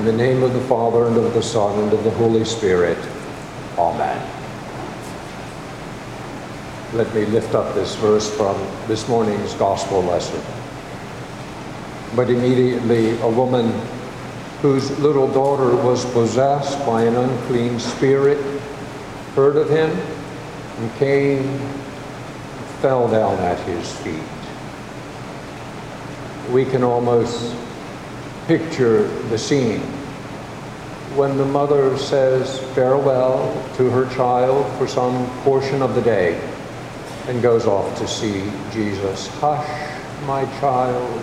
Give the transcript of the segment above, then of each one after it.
In the name of the Father, and of the Son, and of the Holy Spirit. Amen. Let me lift up this verse from this morning's gospel lesson. But immediately a woman whose little daughter was possessed by an unclean spirit heard of him and came and fell down at his feet. We can almost picture the scene when the mother says farewell to her child for some portion of the day and goes off to see Jesus. Hush, my child,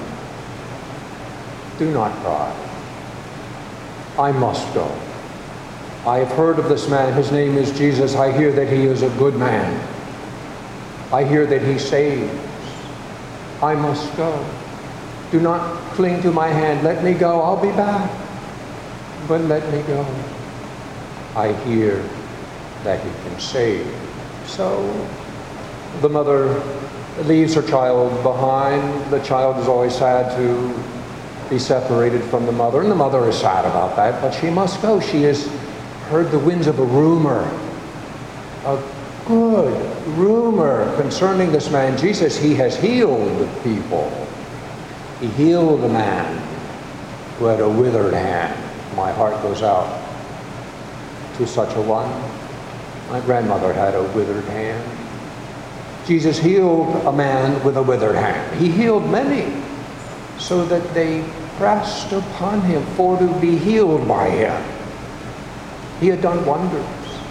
do not cry. I must go. I have heard of this man. His name is Jesus. I hear that he is a good man. I hear that he saves. I must go. Do not cling to my hand. Let me go. I'll be back. But let me go. I hear that he can save. So the mother leaves her child behind. The child is always sad to be separated from the mother, and the mother is sad about that, but she must go. She has heard the winds of a rumor, a good rumor concerning this man Jesus. He has healed people. He healed a man who had a withered hand. My heart goes out to such a one. My grandmother had a withered hand. Jesus healed a man with a withered hand. He healed many so that they pressed upon him for to be healed by him. He had done wonders.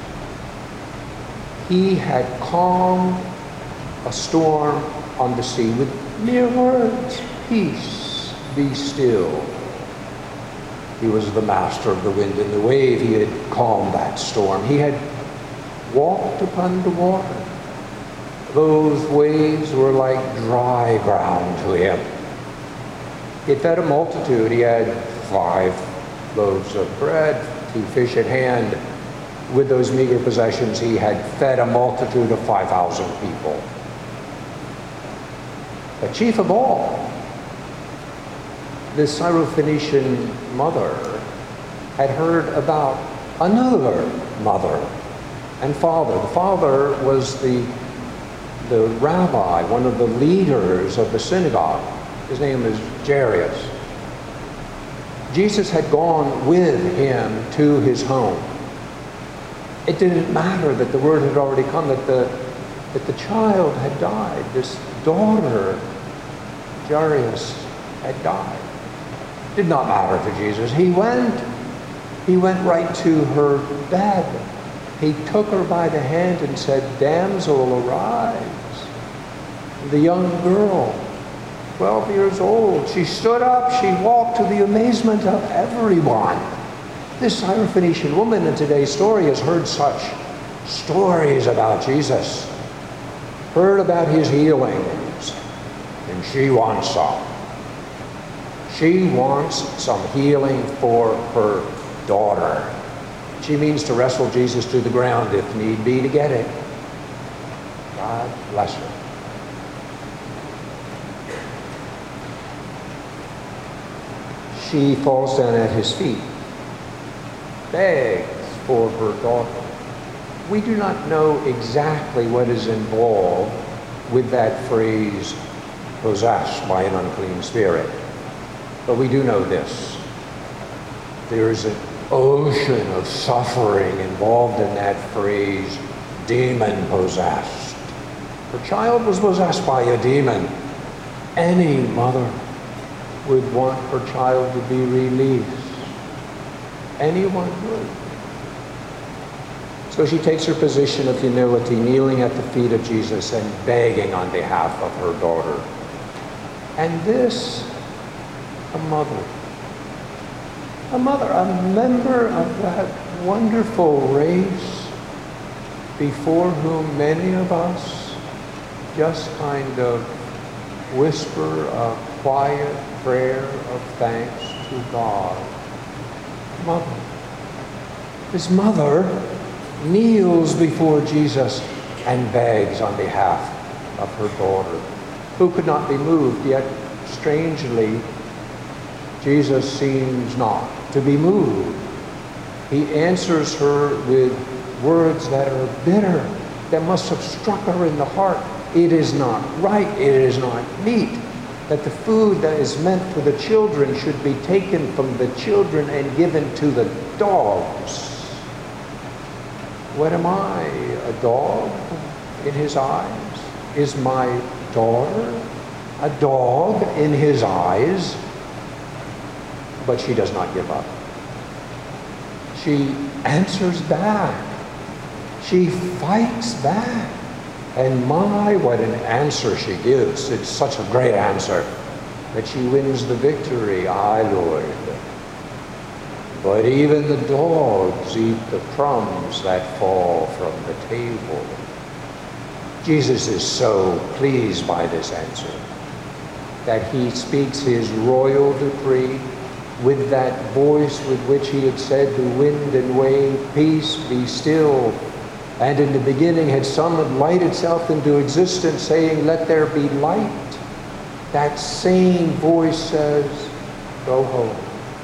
He had calmed a storm on the sea with mere words. Peace, be still. He was the master of the wind and the wave. He had calmed that storm. He had walked upon the water. Those waves were like dry ground to him. He had fed a multitude. He had 5 loaves of bread, 2 fish at hand. With those meager possessions, he had fed a multitude of 5,000 people. But chief of all, this Syrophoenician mother had heard about another mother and father. The father was the rabbi, one of the leaders of the synagogue. His name is Jairus. Jesus had gone with him to his home. It didn't matter that the word had already come, that the child had died. This daughter, Jairus, had died. Did not matter to Jesus. He went right to her bed. He took her by the hand and said, "Damsel, arise." The young girl, 12 years old, she stood up, she walked, to the amazement of everyone. This Syrophoenician woman in today's story has heard such stories about Jesus, heard about his healings, and she wants some. She wants some healing for her daughter. She means to wrestle Jesus to the ground if need be to get it. God bless her. She falls down at his feet, begs for her daughter. We do not know exactly what is involved with that phrase, possessed by an unclean spirit. But we do know this. There is an ocean of suffering involved in that phrase, demon-possessed. Her child was possessed by a demon. Any mother would want her child to be released. Anyone would. So she takes her position of humility, kneeling at the feet of Jesus and begging on behalf of her daughter. And this, a mother, a member of that wonderful race before whom many of us just kind of whisper a quiet prayer of thanks to God. Mother. This mother kneels before Jesus and begs on behalf of her daughter, who could not be moved, yet strangely, Jesus seems not to be moved. He answers her with words that are bitter, that must have struck her in the heart. It is not right, it is not meet, that the food that is meant for the children should be taken from the children and given to the dogs. What am I, a dog in his eyes? Is my daughter a dog in his eyes? But she does not give up. She answers back. She fights back. And my, what an answer she gives. It's such a great answer that she wins the victory. Aye, Lord. But even the dogs eat the crumbs that fall from the table. Jesus is so pleased by this answer that he speaks his royal decree with that voice with which he had said to wind and wave, "Peace, be still." And in the beginning had summoned light itself into existence, saying, "Let there be light." That same voice says, "Go home.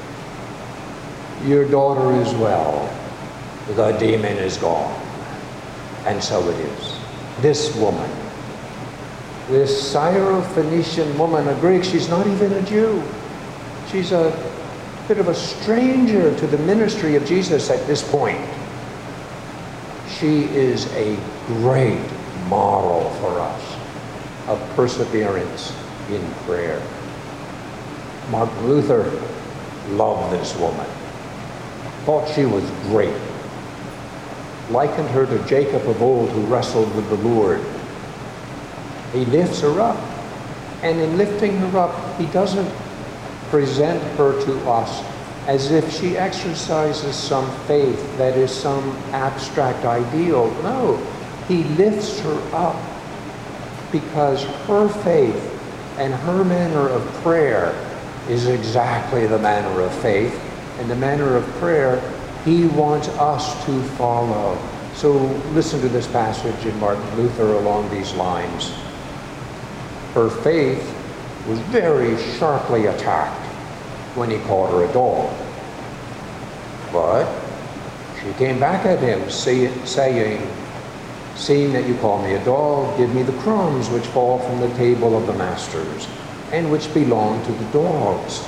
Your daughter is well. The demon is gone." And so it is. This woman, this Syrophoenician woman, a Greek, she's not even a Jew. She's a bit of a stranger to the ministry of Jesus at this point. She is a great model for us of perseverance in prayer. Martin Luther loved this woman, thought she was great, likened her to Jacob of old who wrestled with the Lord. He lifts her up, and in lifting her up, he doesn't present her to us as if she exercises some faith that is some abstract ideal. No, he lifts her up because her faith and her manner of prayer is exactly the manner of faith and the manner of prayer he wants us to follow. So listen to this passage in Martin Luther along these lines. Her faith was very sharply attacked when he called her a dog. But she came back at him saying, "Seeing that you call me a dog, give me the crumbs which fall from the table of the masters and which belong to the dogs."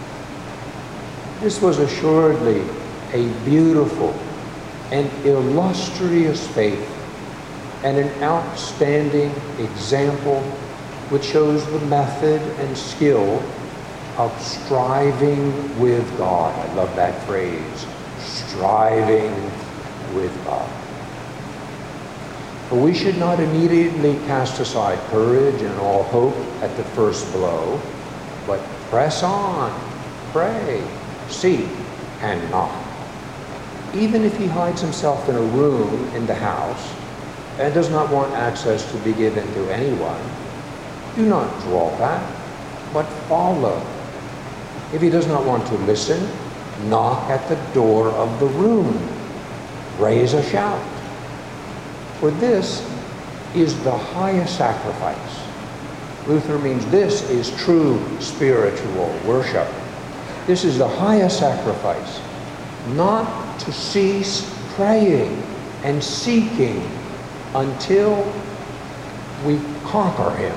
This was assuredly a beautiful and illustrious faith and an outstanding example which shows the method and skill of striving with God. I love that phrase, striving with God. But we should not immediately cast aside courage and all hope at the first blow, but press on, pray, seek, and knock. Even if he hides himself in a room in the house and does not want access to be given to anyone, do not draw back, but follow. If he does not want to listen, knock at the door of the room. Raise a shout. For this is the highest sacrifice. Luther means this is true spiritual worship. This is the highest sacrifice. Not to cease praying and seeking until we conquer him.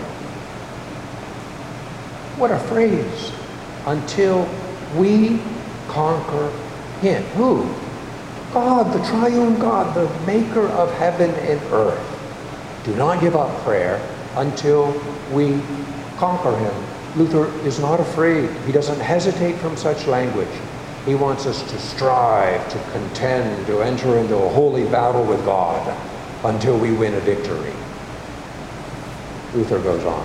What a phrase. Until we conquer him. Who? God, the triune God, the maker of heaven and earth. Do not give up prayer until we conquer him. Luther is not afraid. He doesn't hesitate from such language. He wants us to strive, to contend, to enter into a holy battle with God until we win a victory. Luther goes on.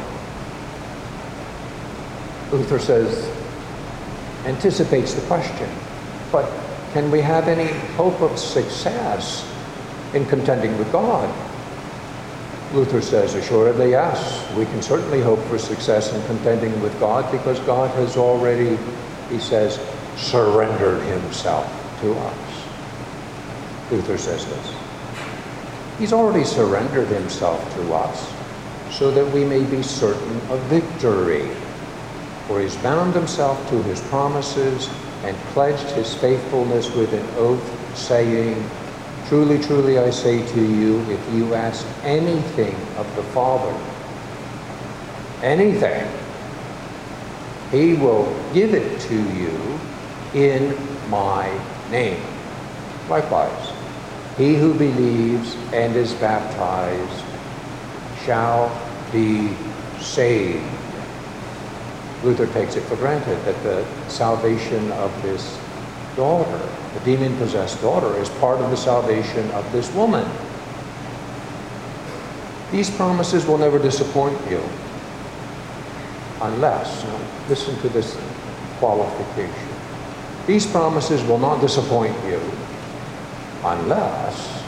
Luther says, anticipates the question, but can we have any hope of success in contending with God? Luther says, assuredly yes, we can certainly hope for success in contending with God because God has already, he says, surrendered himself to us. Luther says this. He's already surrendered himself to us so that we may be certain of victory. For he's bound himself to his promises and pledged his faithfulness with an oath, saying, "Truly, truly, I say to you, if you ask anything of the Father, anything, he will give it to you in my name." Likewise, he who believes and is baptized shall be saved. Luther takes it for granted that the salvation of this daughter, the demon-possessed daughter, is part of the salvation of this woman. These promises will never disappoint you unless, now listen to this qualification, these promises will not disappoint you unless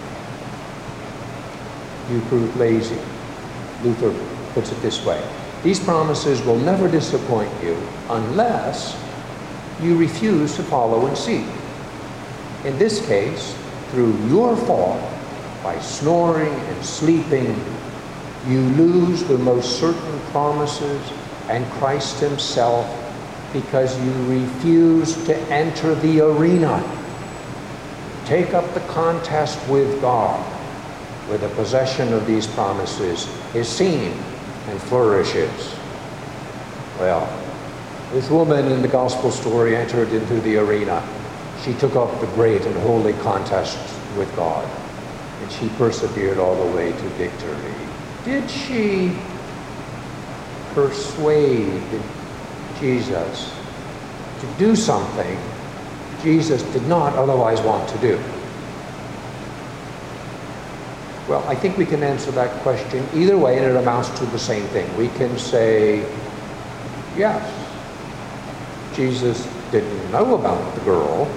you prove lazy. Luther puts it this way: these promises will never disappoint you unless you refuse to follow and seek. In this case, through your fault, by snoring and sleeping, you lose the most certain promises and Christ himself because you refuse to enter the arena. Take up the contest with God, where the possession of these promises is seen and flourishes. Well, this woman in the gospel story entered into the arena. She took up the great and holy contest with God, and she persevered all the way to victory. Did she persuade Jesus to do something Jesus did not otherwise want to do? Well, I think we can answer that question either way, and it amounts to the same thing. We can say, yes, Jesus didn't know about the girl.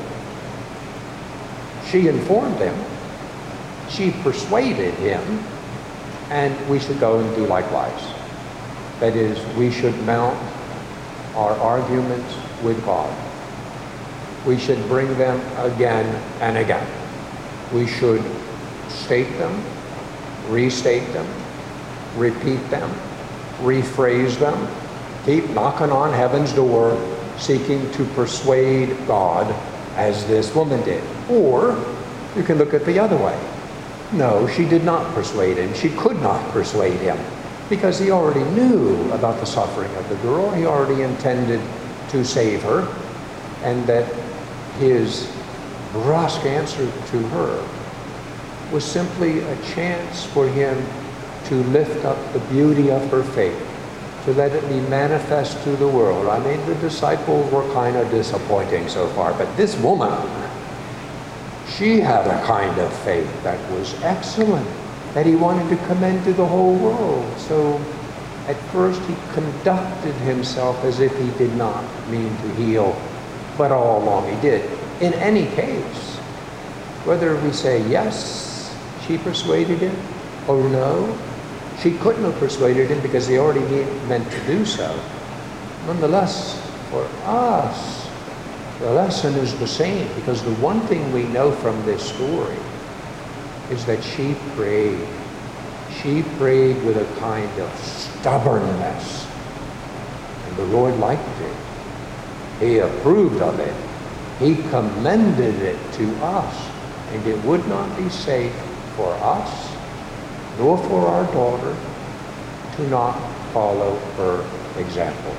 She informed him. She persuaded him, and we should go and do likewise. That is, we should mount our arguments with God. We should bring them again and again. We should state them, restate them, repeat them, rephrase them, keep knocking on heaven's door, seeking to persuade God as this woman did. Or you can look at the other way. No, she did not persuade him. She could not persuade him because he already knew about the suffering of the girl. He already intended to save her, and that his brusque answer to her was simply a chance for him to lift up the beauty of her faith, to let it be manifest to the world. I mean, the disciples were kind of disappointing so far, but this woman, she had a kind of faith that was excellent, that he wanted to commend to the whole world. So at first he conducted himself as if he did not mean to heal, but all along he did. In any case, whether we say yes, she persuaded him, or no, she couldn't have persuaded him because he already meant to do so. Nonetheless, for us, the lesson is the same, because the one thing we know from this story is that she prayed. She prayed with a kind of stubbornness, and the Lord liked it. He approved of it. He commended it to us, and it would not be safe for us, nor for our daughter, to not follow her example.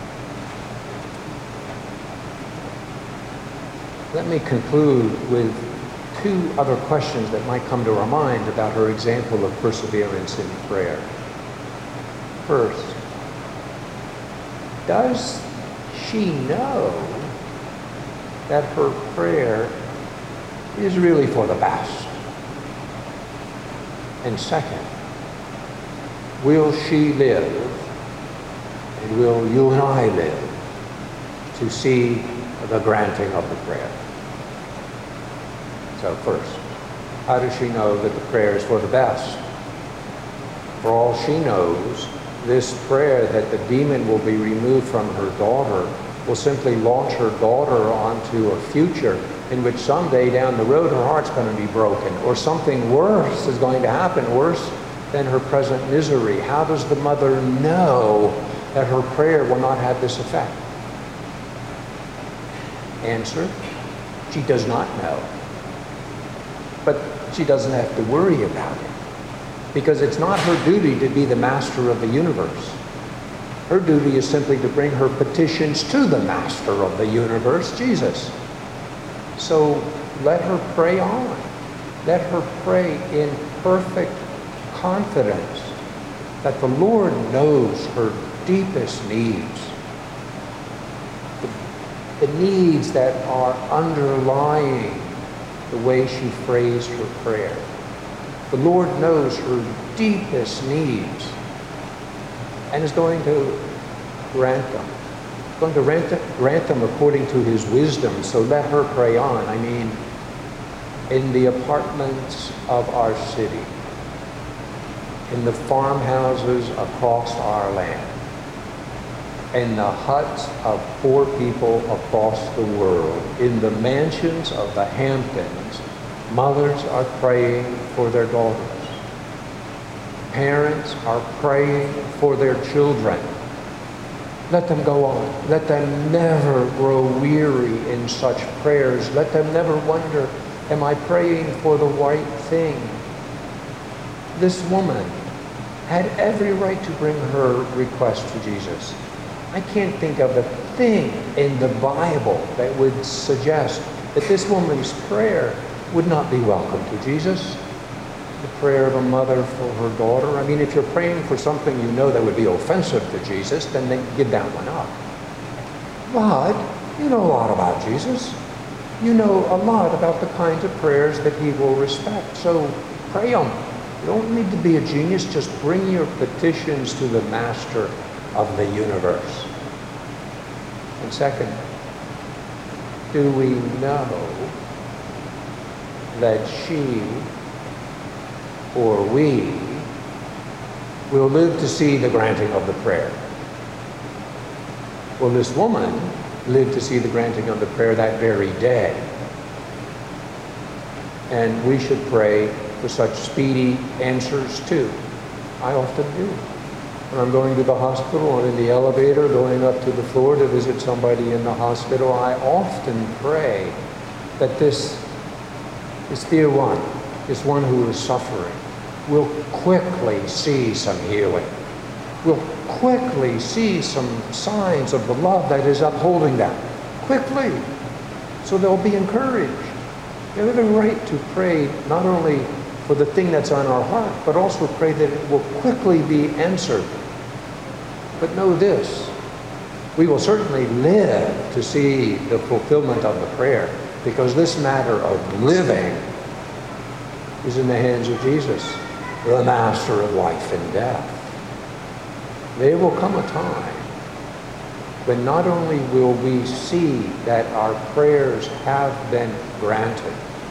Let me conclude with two other questions that might come to our mind about her example of perseverance in prayer. First, does she know that her prayer is really for the best? And second, will she live, and will you and I live, to see the granting of the prayer? So first, how does she know that the prayer is for the best? For all she knows, this prayer that the demon will be removed from her daughter will simply launch her daughter onto a future in which someday down the road her heart's going to be broken, or something worse is going to happen, worse than her present misery. How does the mother know that her prayer will not have this effect? answer. She does not know. But she doesn't have to worry about it, because it's not her duty to be the master of the universe. Her duty is simply to bring her petitions to the master of the universe, Jesus. So let her pray on. Let her pray in perfect confidence that the Lord knows her deepest needs, the needs that are underlying the way she phrased her prayer. The Lord knows her deepest needs and is going to grant them. Going to grant them according to his wisdom, so let her pray on. I mean, in the apartments of our city, in the farmhouses across our land, in the huts of poor people across the world, in the mansions of the Hamptons, mothers are praying for their daughters. Parents are praying for their children. Let them go on. Let them never grow weary in such prayers. Let them never wonder, am I praying for the right thing? This woman had every right to bring her request to Jesus. I can't think of a thing in the Bible that would suggest that this woman's prayer would not be welcome to Jesus. The prayer of a mother for her daughter. I mean, if you're praying for something you know that would be offensive to Jesus, then give that one up. But you know a lot about Jesus. You know a lot about the kinds of prayers that he will respect. So pray them. You don't need to be a genius. Just bring your petitions to the master of the universe. And second, do we know that she or we will live to see the granting of the prayer? Well, this woman lived to see the granting of the prayer that very day. And we should pray for such speedy answers too. I often do. When I'm going to the hospital, or in the elevator, going up to the floor to visit somebody in the hospital, I often pray that this dear one, this one who is suffering, will quickly see some healing. Will quickly see some signs of the love that is upholding them. Quickly. So they'll be encouraged. We have every right to pray not only for the thing that's on our heart, but also pray that it will quickly be answered. But know this, we will certainly live to see the fulfillment of the prayer, because this matter of living is in the hands of Jesus, the master of life and death. There will come a time when not only will we see that our prayers have been granted,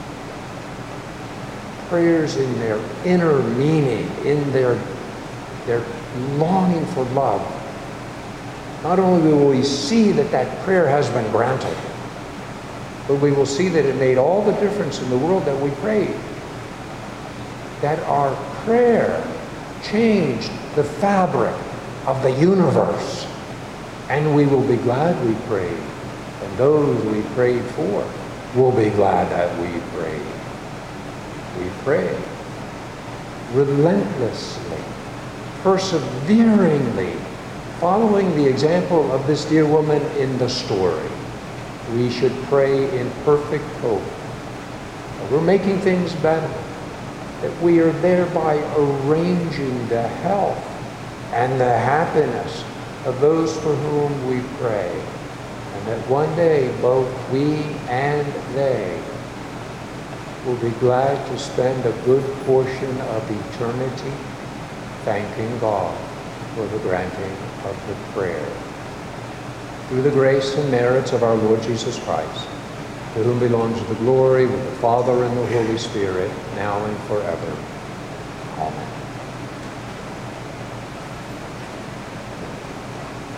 prayers in their inner meaning, in their longing for love, not only will we see that that prayer has been granted, but we will see that it made all the difference in the world that we prayed. That our prayer changed the fabric of the universe. And we will be glad we prayed. And those we prayed for will be glad that we prayed. We pray relentlessly, perseveringly, following the example of this dear woman in the story. We should pray in perfect hope that we're making things better, that we are thereby arranging the health and the happiness of those for whom we pray, and that one day both we and they will be glad to spend a good portion of eternity thanking God for the granting of the prayer. Through the grace and merits of our Lord Jesus Christ, to whom belongs the glory with the Father and the Holy Spirit, now and forever. Amen.